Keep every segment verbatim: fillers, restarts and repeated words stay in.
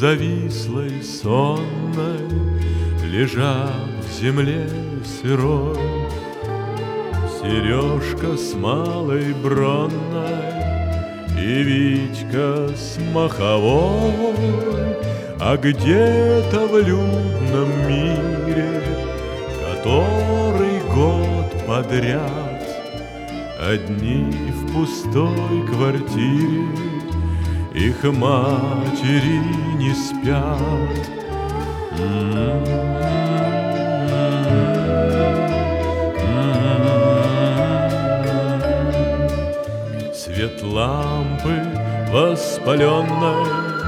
завислой сонной лежат в земле сырой. Сережка с малой бронной и Витька с маховой, а где-то в людном мире, который год подряд одни в пустой квартире, их матери не спят. Свет лампы воспаленной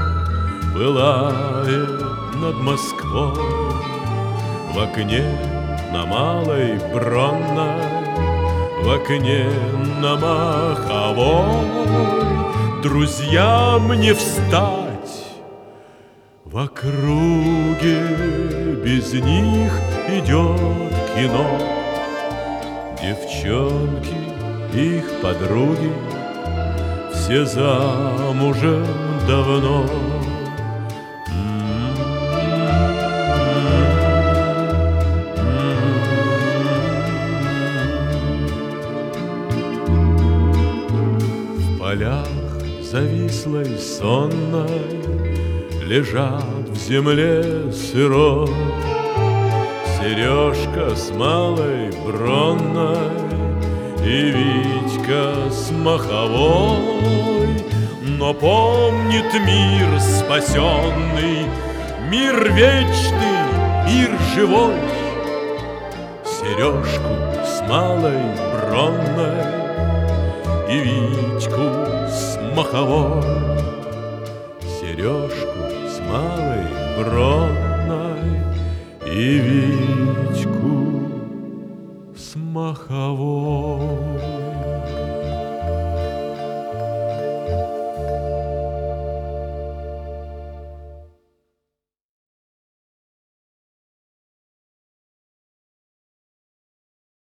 пылает над Москвой. В окне на малой бронной, в окне на маховой друзьям не встать. В округе без них идет кино. Девчонки, их подруги, все замужем давно. В полях завислой сонной лежат в земле сырой. Сережка с малой бронной и Витька с маховой. Но помнит мир спасенный, мир вечный, мир живой, Сережку с малой бронной и Витьку с маховой. Сережку с малой бронной и Витьку с маховой.